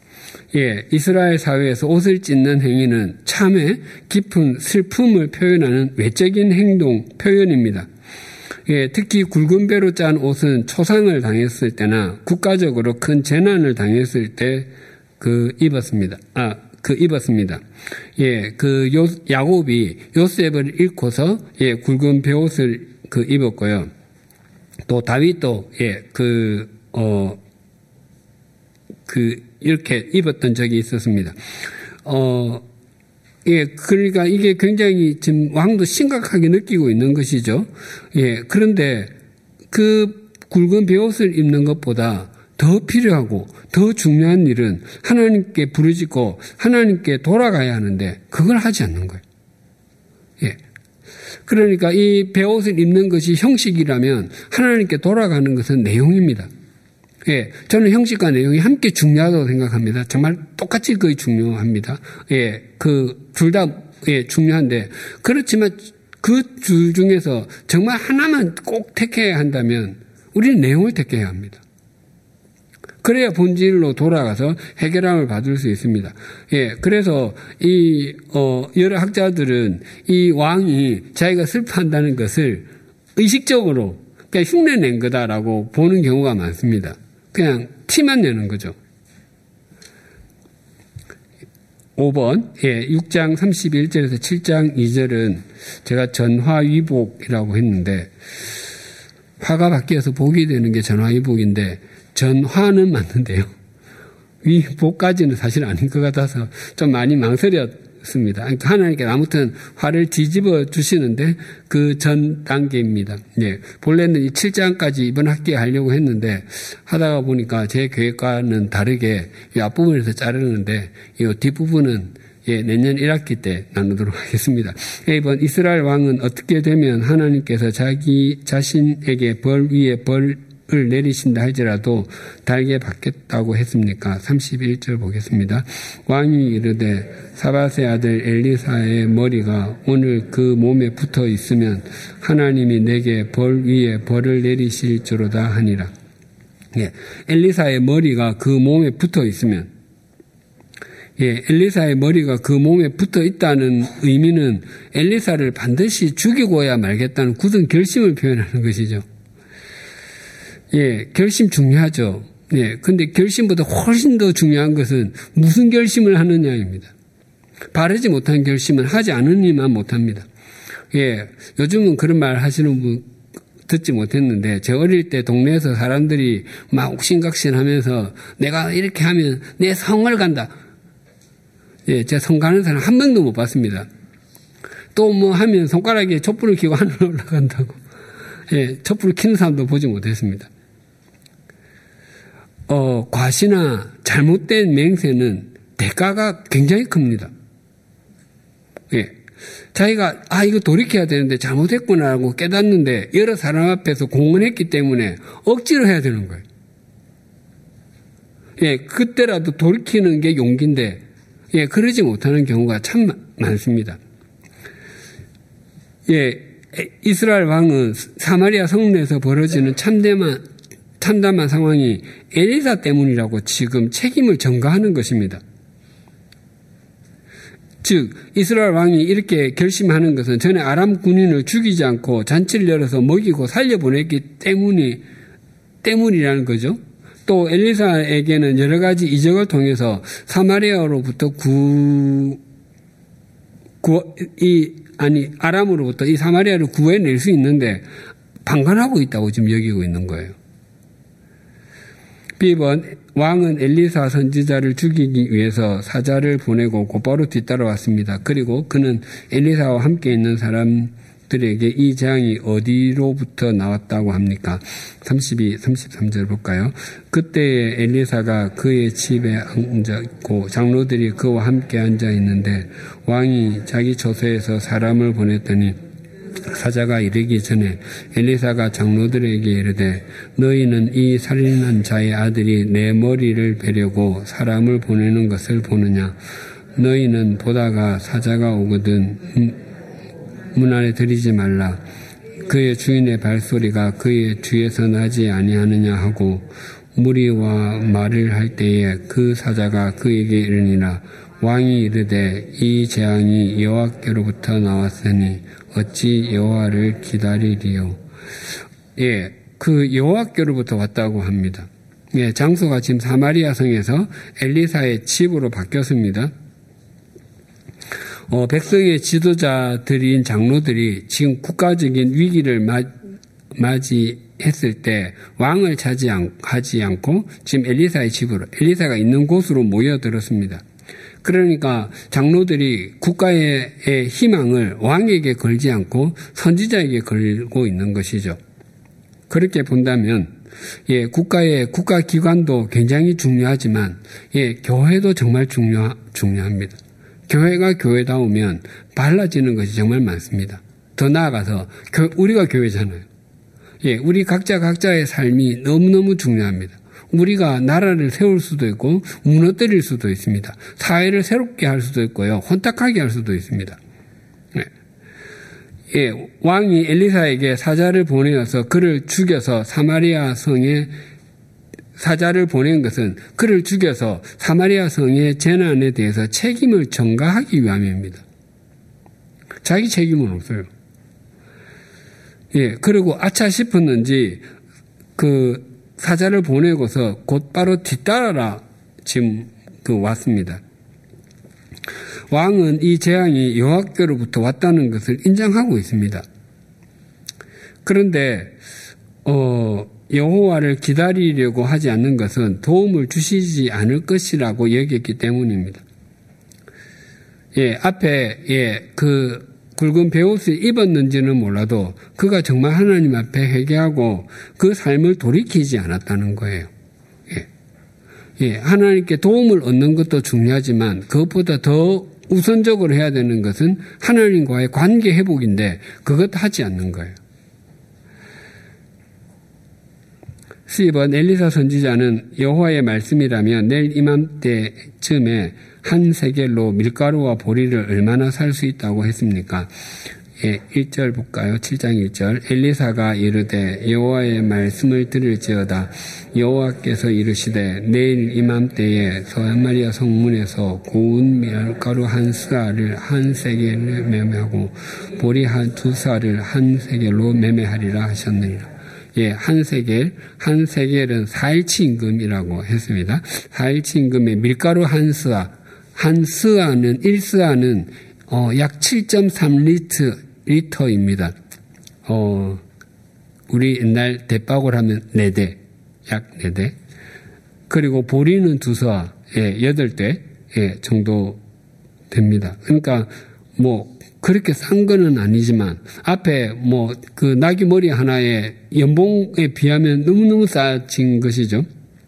예, 이스라엘 사회에서 옷을 찢는 행위는 참에 깊은 슬픔을 표현하는 외적인 행동 표현입니다. 예, 특히 굵은 배로 짠 옷은 초상을 당했을 때나 국가적으로 큰 재난을 당했을 때 그 입었습니다. 아, 그 입었습니다. 예, 그 요, 야곱이 요셉을 잃고서 예, 굵은 베옷을 그 입었고요. 또 다윗도 예, 그, 어, 그, 이렇게 입었던 적이 있었습니다. 어, 예, 그러니까 이게 굉장히 지금 왕도 심각하게 느끼고 있는 것이죠. 예, 그런데 그 굵은 베옷을 입는 것보다 더 필요하고 더 중요한 일은 하나님께 부르짖고 하나님께 돌아가야 하는데 그걸 하지 않는 거예요. 예. 그러니까 이 베옷을 입는 것이 형식이라면 하나님께 돌아가는 것은 내용입니다. 예, 저는 형식과 내용이 함께 중요하다고 생각합니다. 정말 똑같이 거의 중요합니다. 예, 그 둘 다 예, 중요한데 그렇지만 그 둘 중에서 정말 하나만 꼭 택해야 한다면 우리는 내용을 택해야 합니다. 그래야 본질로 돌아가서 해결함을 받을 수 있습니다. 예, 그래서 이 어, 여러 학자들은 이 왕이 자기가 슬퍼한다는 것을 의식적으로 그냥 흉내낸 거다라고 보는 경우가 많습니다. 그냥 티만 내는 거죠. 오 번, 예, 육 장 삼십일 절에서 칠 장 이 절은 제가 전화위복이라고 했는데, 화가 바뀌어서 복이 되는 게 전화위복인데, 전화는 맞는데요. 위복까지는 사실 아닌 것 같아서 좀 많이 망설였습니다. 그러니까 하나님께 아무튼 화를 뒤집어 주시는데 그 전 단계입니다. 예, 본래는 이 칠 장까지 이번 학기에 하려고 했는데 하다가 보니까 제 계획과는 다르게 이 앞부분에서 자르는데 이 뒷부분은 예, 내년 일 학기 때 나누도록 하겠습니다. 이번 이스라엘 왕은 어떻게 되면 하나님께서 자기 자신에게 벌 위에 벌 을 내리신다 할지라도 달게 받겠다고 했습니까? 삼십일 절 보겠습니다. 왕이 이르되 사밧의 아들 엘리사의 머리가 오늘 그 몸에 붙어 있으면 하나님이 내게 벌 위에 벌을 내리실지로다 하니라. 예, 엘리사의 머리가 그 몸에 붙어 있으면 예, 엘리사의 머리가 그 몸에 붙어 있다는 의미는 엘리사를 반드시 죽이고야 말겠다는 굳은 결심을 표현하는 것이죠. 예, 결심 중요하죠. 예, 근데 결심보다 훨씬 더 중요한 것은 무슨 결심을 하느냐입니다. 바르지 못한 결심은 하지 않으니만 못합니다. 예, 요즘은 그런 말 하시는 분 듣지 못했는데, 제 어릴 때 동네에서 사람들이 막 옥신각신 하면서 내가 이렇게 하면 내 성을 간다. 예, 제 성 가는 사람 한 명도 못 봤습니다. 또 뭐 하면 손가락에 촛불을 켜고 하늘로 올라간다고. 예, 촛불을 켜는 사람도 보지 못했습니다. 어, 과시나 잘못된 맹세는 대가가 굉장히 큽니다. 예. 자기가, 아, 이거 돌이켜야 되는데 잘못했구나라고 깨닫는데 여러 사람 앞에서 공언했기 때문에 억지로 해야 되는 거예요. 예, 그때라도 돌이키는 게 용기인데, 예, 그러지 못하는 경우가 참 많습니다. 예, 이스라엘 왕은 사마리아 성내에서 벌어지는 참담한, 참담한 상황이 엘리사 때문이라고 지금 책임을 전가하는 것입니다. 즉 이스라엘 왕이 이렇게 결심하는 것은 전에 아람 군인을 죽이지 않고 잔치를 열어서 먹이고 살려보냈기 때문이, 때문이라는 거죠. 또 엘리사에게는 여러 가지 이적을 통해서 사마리아로부터 구, 구, 이, 아니, 아람으로부터 이 사마리아를 구해낼 수 있는데 방관하고 있다고 지금 여기고 있는 거예요. 비 번 왕은 엘리사 선지자를 죽이기 위해서 사자를 보내고 곧바로 뒤따라왔습니다. 그리고 그는 엘리사와 함께 있는 사람들에게 이 재앙이 어디로부터 나왔다고 합니까? 삼십이, 삼십삼 절 볼까요? 그때에 엘리사가 그의 집에 앉았고 장로들이 그와 함께 앉아 있는데 왕이 자기 처소에서 사람을 보냈더니 사자가 이르기 전에 엘리사가 장로들에게 이르되 너희는 이 살인한 자의 아들이 내 머리를 베려고 사람을 보내는 것을 보느냐? 너희는 보다가 사자가 오거든 문 안에 들이지 말라. 그의 주인의 발소리가 그의 뒤에서 나지 아니하느냐 하고 무리와 말을 할 때에 그 사자가 그에게 이르니라. 왕이 이르되 이 재앙이 여호와께로부터 나왔으니 어찌 여호와를 기다리리요. 예, 그 여호와께로부터 왔다고 합니다. 예, 장소가 지금 사마리아 성에서 엘리사의 집으로 바뀌었습니다. 어, 백성의 지도자들인 장로들이 지금 국가적인 위기를 맞, 맞이했을 때 왕을 차지하지 않고 지금 엘리사의 집으로, 엘리사가 있는 곳으로 모여들었습니다. 그러니까 장로들이 국가의 희망을 왕에게 걸지 않고 선지자에게 걸고 있는 것이죠. 그렇게 본다면 예, 국가의 국가기관도 굉장히 중요하지만 예, 교회도 정말 중요, 중요합니다. 교회가 교회다우면 달라지는 것이 정말 많습니다. 더 나아가서 교, 우리가 교회잖아요. 예, 우리 각자 각자의 삶이 너무너무 중요합니다. 우리가 나라를 세울 수도 있고 무너뜨릴 수도 있습니다. 사회를 새롭게 할 수도 있고요. 혼탁하게 할 수도 있습니다. 예. 예, 왕이 엘리사에게 사자를 보내어서 그를 죽여서 사마리아 성에 사자를 보낸 것은 그를 죽여서 사마리아 성의 재난에 대해서 책임을 전가하기 위함입니다. 자기 책임은 없어요. 예, 그리고 아차 싶었는지 그 사자를 보내고서 곧바로 뒤따라라 지금 그 왔습니다. 왕은 이 재앙이 여호와께로부터 왔다는 것을 인정하고 있습니다. 그런데 어, 여호와를 기다리려고 하지 않는 것은 도움을 주시지 않을 것이라고 여겼기 때문입니다. 예, 앞에 예, 그 굵은 베옷을 입었는지는 몰라도 그가 정말 하나님 앞에 회개하고 그 삶을 돌이키지 않았다는 거예요. 예. 예, 하나님께 도움을 얻는 것도 중요하지만 그것보다 더 우선적으로 해야 되는 것은 하나님과의 관계 회복인데 그것 하지 않는 거예요. 십 번 엘리사 선지자는 여호와의 말씀이라면 내일 이맘때쯤에 한 세겔로 밀가루와 보리를 얼마나 살 수 있다고 했습니까? 예, 일 절 볼까요? 칠 장 일 절 엘리사가 이르되 여호와의 말씀을 들을지어다 여호와께서 이르시되 내일 이맘때에 사마리아 성문에서 고운 밀가루 한 스아를 한 세겔을 매매하고 보리 한 두 스아를 한 세겔로 매매하리라 하셨느니라. 예, 한 세겔, 한 세겔은 사일치 임금이라고 했습니다. 사일치 임금의 밀가루 한 스아, 한 스아는, 일 스아는, 어, 약 칠 점 삼 리터, 리터입니다. 어, 우리 옛날 대박을 하면 네 대, 약 네 대. 그리고 보리는 두 스아, 예, 여덟 대, 예, 정도 됩니다. 그러니까, 뭐, 그렇게 싼 거는 아니지만 앞에 뭐 그 나귀 머리 하나에 연봉에 비하면 너무너무 싸진 것이죠.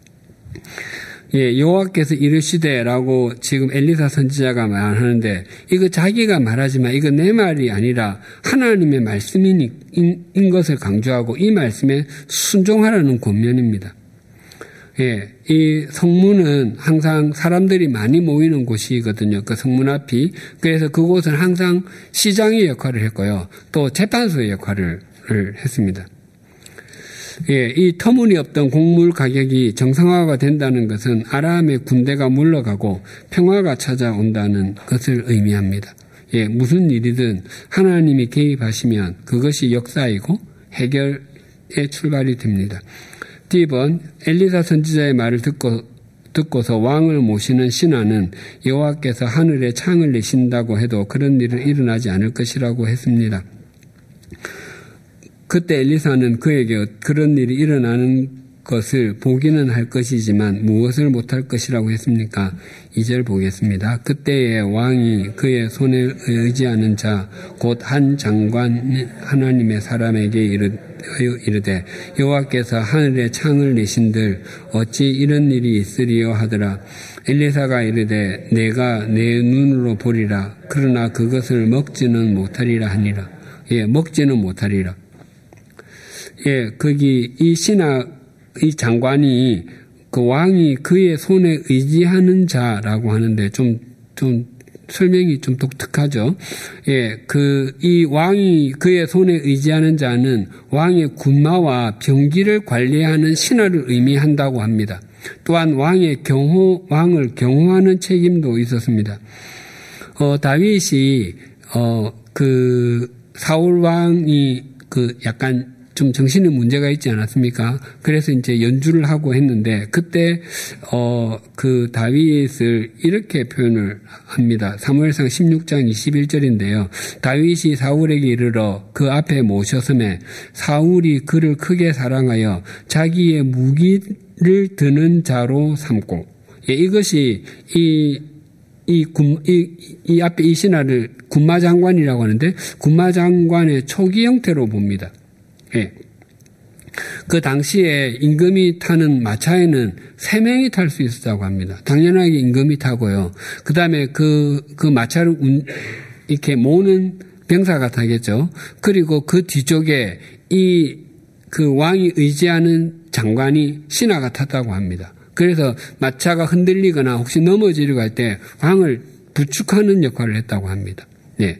예, 여호와께서 이르시되라고 지금 엘리사 선지자가 말하는데 이거 자기가 말하지만 이거 내 말이 아니라 하나님의 말씀인 인 것을 강조하고 이 말씀에 순종하라는 권면입니다. 예, 이 성문은 항상 사람들이 많이 모이는 곳이거든요. 그 성문 앞이. 그래서 그곳은 항상 시장의 역할을 했고요. 또 재판소의 역할을 했습니다. 예, 이 터무니없던 곡물 가격이 정상화가 된다는 것은 아람의 군대가 물러가고 평화가 찾아온다는 것을 의미합니다. 예, 무슨 일이든 하나님이 개입하시면 그것이 역사이고 해결의 출발이 됩니다. 디 번 엘리사 선지자의 말을 듣고, 듣고서 왕을 모시는 신하는 여호와께서 하늘에 창을 내신다고 해도 그런 일은 일어나지 않을 것이라고 했습니다. 그때 엘리사는 그에게 그런 일이 일어나는 것을 보기는 할 것이지만 무엇을 못할 것이라고 했습니까? 이 절 보겠습니다. 그때에 왕이 그의 손에 의지하는 자 곧 한 장관 하나님의 사람에게 이르되 여호와께서 하늘에 창을 내신들 어찌 이런 일이 있으리요 하더라. 엘리사가 이르되 내가 내 눈으로 보리라. 그러나 그것을 먹지는 못하리라 하니라. 예, 먹지는 못하리라. 예, 거기 이 신하 이 장관이 그 왕이 그의 손에 의지하는 자라고 하는데 좀, 좀 설명이 좀 독특하죠. 예, 그, 이 왕이 그의 손에 의지하는 자는 왕의 군마와 병기를 관리하는 신하를 의미한다고 합니다. 또한 왕의 경호, 왕을 경호하는 책임도 있었습니다. 어, 다윗이, 어, 그, 사울 왕이 그 약간 좀 정신에 문제가 있지 않았습니까? 그래서 이제 연주를 하고 했는데 그때 어, 그 다윗을 이렇게 표현을 합니다. 사무엘상 십육 장 이십일 절인데요. 다윗이 사울에게 이르러 그 앞에 모셨음에 사울이 그를 크게 사랑하여 자기의 무기를 드는 자로 삼고, 예, 이것이 이 이, 군, 이, 이 앞에 이 신하를 군마장관이라고 하는데 군마장관의 초기 형태로 봅니다. 예. 그 당시에 임금이 타는 마차에는 세 명이 탈 수 있었다고 합니다. 당연하게 임금이 타고요. 그 다음에 그, 그 마차를 운, 이렇게 모으는 병사가 타겠죠. 그리고 그 뒤쪽에 이 그 왕이 의지하는 장관이 신하가 탔다고 합니다. 그래서 마차가 흔들리거나 혹시 넘어지려고 할 때 왕을 부축하는 역할을 했다고 합니다. 네.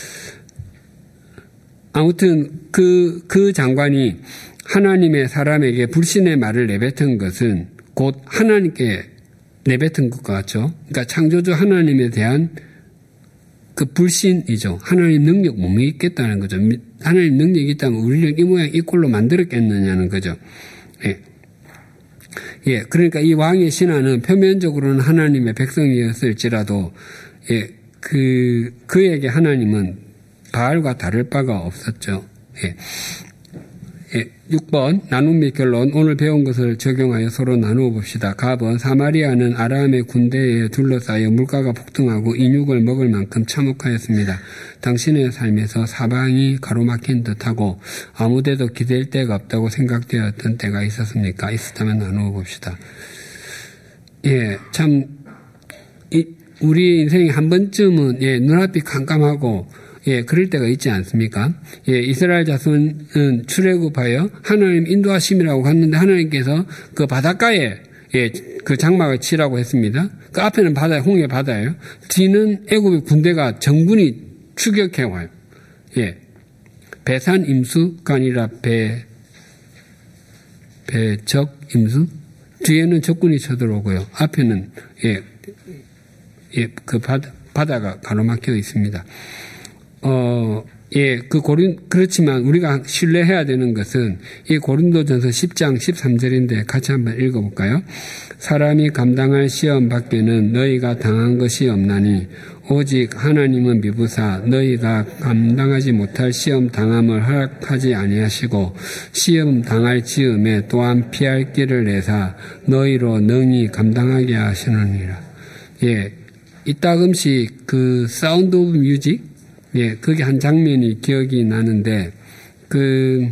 아무튼 그, 그 장관이 하나님의 사람에게 불신의 말을 내뱉은 것은 곧 하나님께 내뱉은 것 같죠. 그러니까 창조주 하나님에 대한 그 불신이죠. 하나님 능력 못 믿겠다는 거죠. 하나님 능력이 있다면 우리를 이 모양 이 꼴로 만들었겠느냐는 거죠. 예. 예, 그러니까 이 왕의 신하는 표면적으로는 하나님의 백성이었을지라도, 예, 그, 그에게 하나님은 바알과 다를 바가 없었죠. 예. 예, 육 번, 나눔 및 결론. 오늘 배운 것을 적용하여 서로 나누어 봅시다. 갑은 사마리아는 아람의 군대에 둘러싸여 물가가 폭등하고 인육을 먹을 만큼 참혹하였습니다. 당신의 삶에서 사방이 가로막힌 듯하고 아무데도 기댈 데가 없다고 생각되었던 때가 있었습니까? 있었다면 나누어 봅시다. 예, 참, 이, 우리 인생이 한 번쯤은, 예, 눈앞이 깜깜하고, 예, 그럴 때가 있지 않습니까? 예, 이스라엘 자손은 출애굽하여 하나님 인도하심이라고 갔는데 하나님께서 그 바닷가에, 예, 그 장막을 치라고 했습니다. 그 앞에는 바다에, 홍해 바다예요. 뒤는 애굽의 군대가 정군이 추격해 와요. 예. 배산 임수가 아니라 배, 배적 임수? 뒤에는 적군이 쳐들어오고요. 앞에는, 예, 예, 그 바다, 바다가 가로막혀 있습니다. 어, 예, 그 고린, 그렇지만 우리가 신뢰해야 되는 것은 이 고린도전서 십 장 십삼 절인데 같이 한번 읽어볼까요? 사람이 감당할 시험 밖에는 너희가 당한 것이 없나니 오직 하나님은 미부사 너희가 감당하지 못할 시험 당함을 허락하지 아니하시고 시험 당할 즈음에 또한 피할 길을 내사 너희로 능히 감당하게 하시느니라. 예, 이따금씩 그 사운드 오브 뮤직, 예, 그게 한 장면이 기억이 나는데, 그,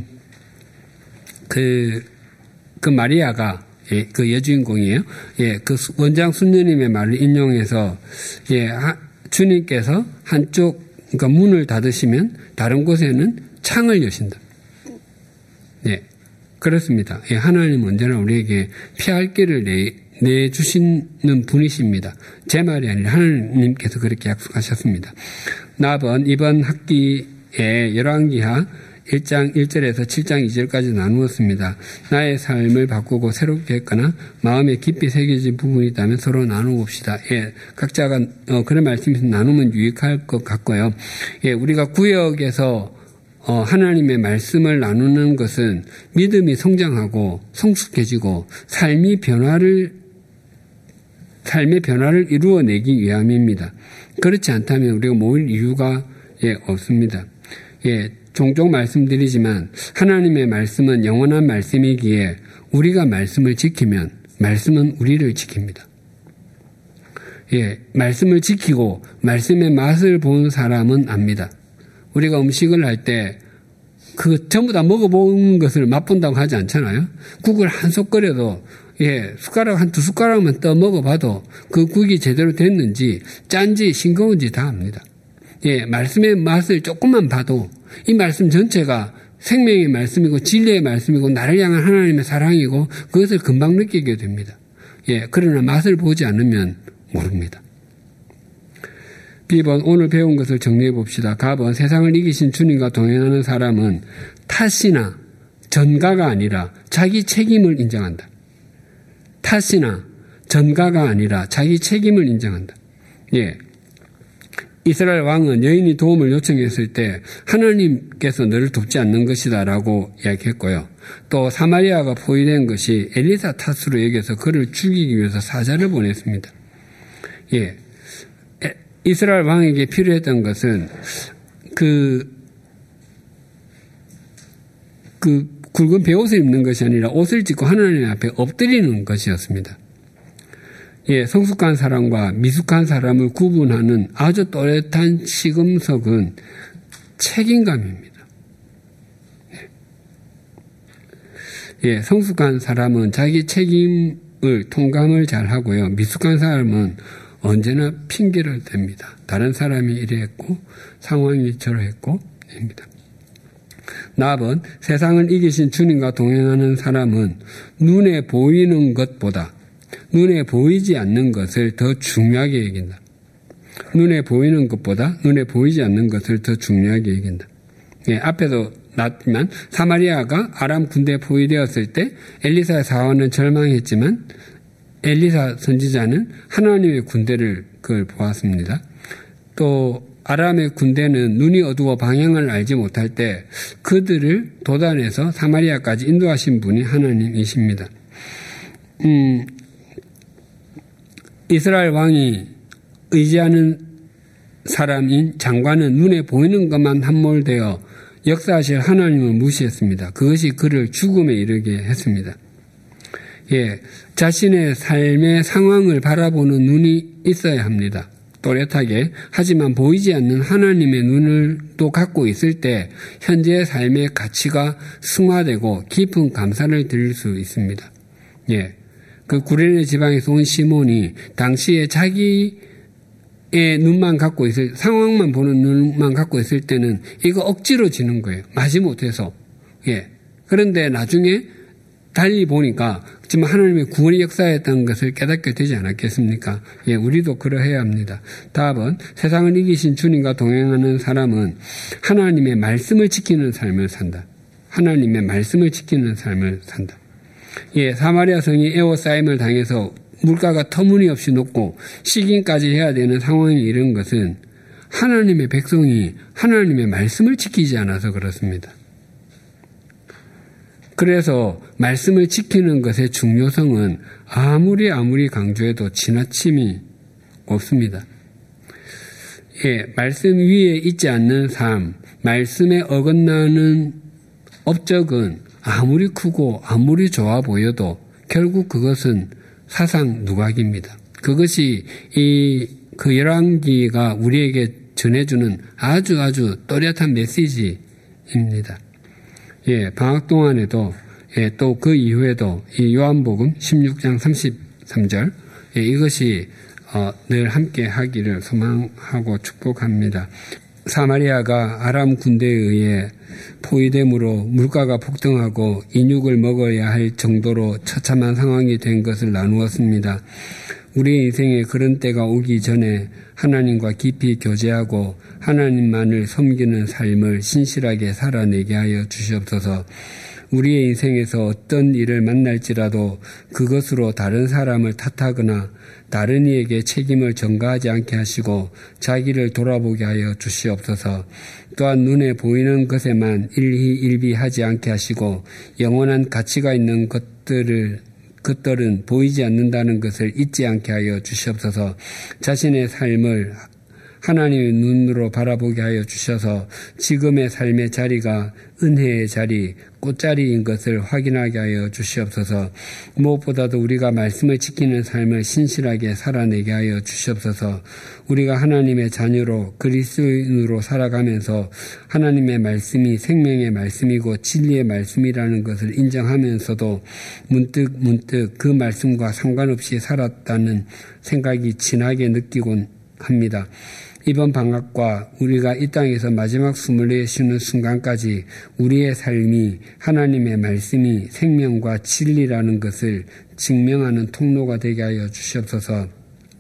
그, 그 마리아가, 예, 그 여주인공이에요. 예, 그 원장 순녀님의 말을 인용해서, 예, 하, 주님께서 한쪽, 그러니까 문을 닫으시면 다른 곳에는 창을 여신다. 예, 그렇습니다. 예, 하나님은 언제나 우리에게 피할 길을 내, 내주시는 분이십니다. 제 말이 아니라 하나님께서 그렇게 약속하셨습니다. 나번 이번 학기에 열왕기하 일 장 일 절에서 칠 장 이 절까지 나누었습니다. 나의 삶을 바꾸고 새롭게 했거나 마음에 깊이 새겨진 부분이 있다면 서로 나눠봅시다. 예, 각자가 어, 그런 말씀에서 나누면 유익할 것 같고요. 예, 우리가 구역에서 어, 하나님의 말씀을 나누는 것은 믿음이 성장하고 성숙해지고 삶이 변화를 삶의 변화를 이루어내기 위함입니다. 그렇지 않다면 우리가 모일 이유가 예, 없습니다. 예, 종종 말씀드리지만 하나님의 말씀은 영원한 말씀이기에 우리가 말씀을 지키면 말씀은 우리를 지킵니다. 예, 말씀을 지키고 말씀의 맛을 본 사람은 압니다. 우리가 음식을 할 때 그 전부 다 먹어보는 것을 맛본다고 하지 않잖아요. 국을 한 솥 끓여도 예, 숟가락 한 두 숟가락만 떠 먹어봐도 그 국이 제대로 됐는지 짠지 싱거운지 다 압니다. 예, 말씀의 맛을 조금만 봐도 이 말씀 전체가 생명의 말씀이고 진리의 말씀이고 나를 향한 하나님의 사랑이고 그것을 금방 느끼게 됩니다. 예, 그러나 맛을 보지 않으면 모릅니다. B번 오늘 배운 것을 정리해 봅시다. 갑은 세상을 이기신 주님과 동행하는 사람은 탓이나 전가가 아니라 자기 책임을 인정한다. 탓이나 전가가 아니라 자기 책임을 인정한다. 예. 이스라엘 왕은 여인이 도움을 요청했을 때 하나님께서 너를 돕지 않는 것이다 라고 이야기했고요. 또 사마리아가 포위된 것이 엘리사 탓으로 여겨서 그를 죽이기 위해서 사자를 보냈습니다. 예, 이스라엘 왕에게 필요했던 것은 그, 그 굵은 베옷을 입는 것이 아니라 옷을 찢고 하나님 앞에 엎드리는 것이었습니다. 예, 성숙한 사람과 미숙한 사람을 구분하는 아주 또렷한 시금석은 책임감입니다. 예, 성숙한 사람은 자기 책임을 통감을 잘 하고요. 미숙한 사람은 언제나 핑계를 댑니다. 다른 사람이 이랬고 상황이 저러했고 입니다. 나압은 세상을 이기신 주님과 동행하는 사람은 눈에 보이는 것보다 눈에 보이지 않는 것을 더 중요하게 여긴다. 눈에 보이는 것보다 눈에 보이지 않는 것을 더 중요하게 여긴다. 예, 앞에도 나왔지만 사마리아가 아람 군대에 포위되었을 때 엘리사의 사원은 절망했지만 엘리사 선지자는 하나님의 군대를 그걸 보았습니다. 또 아람의 군대는 눈이 어두워 방향을 알지 못할 때 그들을 도단에서 사마리아까지 인도하신 분이 하나님이십니다. 음, 이스라엘 왕이 의지하는 사람인 장관은 눈에 보이는 것만 함몰되어 역사하실 하나님을 무시했습니다. 그것이 그를 죽음에 이르게 했습니다. 예, 자신의 삶의 상황을 바라보는 눈이 있어야 합니다. 또렷하게. 하지만 보이지 않는 하나님의 눈을 또 갖고 있을 때 현재의 삶의 가치가 승화되고 깊은 감사를 드릴 수 있습니다. 예, 그 구레네 지방에서 온 시몬이 당시에 자기의 눈만 갖고 있을, 상황만 보는 눈만 갖고 있을 때는 이거 억지로 지는 거예요. 마지못해서. 예. 그런데 나중에 달리 보니까 지금 하나님의 구원의 역사였다는 것을 깨닫게 되지 않았겠습니까? 예, 우리도 그러해야 합니다. 답은 세상을 이기신 주님과 동행하는 사람은 하나님의 말씀을 지키는 삶을 산다. 하나님의 말씀을 지키는 삶을 산다. 예, 사마리아 성이 에워싸임을 당해서 물가가 터무니없이 높고 식인까지 해야 되는 상황에 이른 것은 하나님의 백성이 하나님의 말씀을 지키지 않아서 그렇습니다. 그래서 말씀을 지키는 것의 중요성은 아무리 아무리 강조해도 지나침이 없습니다. 예, 말씀 위에 있지 않는 삶, 말씀에 어긋나는 업적은 아무리 크고 아무리 좋아 보여도 결국 그것은 사상 누각입니다. 그것이 이 그 열왕기가 우리에게 전해주는 아주 아주 또렷한 메시지입니다. 예, 방학 동안에도 예, 또 그 이후에도 이 요한복음 십육 장 삼십삼 절 예, 이것이 어, 늘 함께 하기를 소망하고 축복합니다. 사마리아가 아람 군대에 의해 포위됨으로 물가가 폭등하고 인육을 먹어야 할 정도로 처참한 상황이 된 것을 나누었습니다. 우리의 인생에 그런 때가 오기 전에 하나님과 깊이 교제하고 하나님만을 섬기는 삶을 신실하게 살아내게 하여 주시옵소서. 우리의 인생에서 어떤 일을 만날지라도 그것으로 다른 사람을 탓하거나 다른 이에게 책임을 전가하지 않게 하시고 자기를 돌아보게 하여 주시옵소서. 또한 눈에 보이는 것에만 일희일비하지 않게 하시고 영원한 가치가 있는 것들을 것들은 보이지 않는다는 것을 잊지 않게 하여 주시옵소서. 자신의 삶을 하나님의 눈으로 바라보게 하여 주셔서 지금의 삶의 자리가 은혜의 자리, 꽃자리인 것을 확인하게 하여 주시옵소서. 무엇보다도 우리가 말씀을 지키는 삶을 신실하게 살아내게 하여 주시옵소서. 우리가 하나님의 자녀로 그리스도인으로 살아가면서 하나님의 말씀이 생명의 말씀이고 진리의 말씀이라는 것을 인정하면서도 문득 문득 그 말씀과 상관없이 살았다는 생각이 진하게 느끼곤 합니다. 이번 방학과 우리가 이 땅에서 마지막 숨을 내쉬는 순간까지 우리의 삶이 하나님의 말씀이 생명과 진리라는 것을 증명하는 통로가 되게 하여 주시옵소서.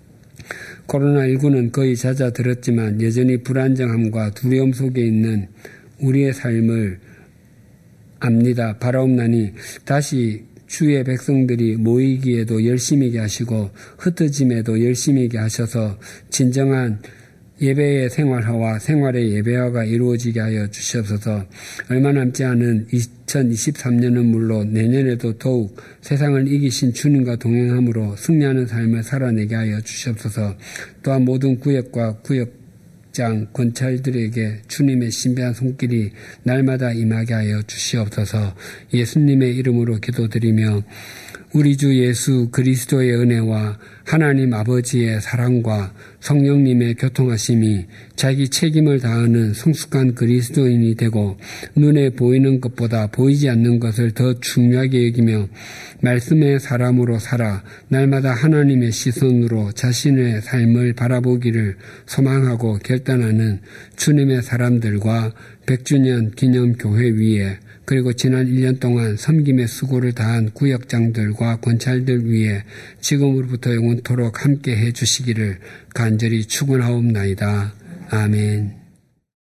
코로나십구는 거의 잦아들었지만 여전히 불안정함과 두려움 속에 있는 우리의 삶을 압니다. 바라옵나니 다시 주의 백성들이 모이기에도 열심히게 하시고 흩어짐에도 열심히게 하셔서 진정한 예배의 생활화와 생활의 예배화가 이루어지게 하여 주시옵소서. 얼마 남지 않은 이천이십삼 년은 물론 내년에도 더욱 세상을 이기신 주님과 동행함으로 승리하는 삶을 살아내게 하여 주시옵소서. 또한 모든 구역과 구역장 권찰들에게 주님의 신비한 손길이 날마다 임하게 하여 주시옵소서. 예수님의 이름으로 기도드리며 우리 주 예수 그리스도의 은혜와 하나님 아버지의 사랑과 성령님의 교통하심이 자기 책임을 다하는 성숙한 그리스도인이 되고 눈에 보이는 것보다 보이지 않는 것을 더 중요하게 여기며 말씀의 사람으로 살아 날마다 하나님의 시선으로 자신의 삶을 바라보기를 소망하고 결단하는 주님의 사람들과 백 주년 기념교회 위에 그리고 지난 일 년 동안 섬김의 수고를 다한 구역장들과 권찰들 위에 지금으로부터 영원토록 함께 해 주시기를 간절히 축원하옵나이다. 아멘.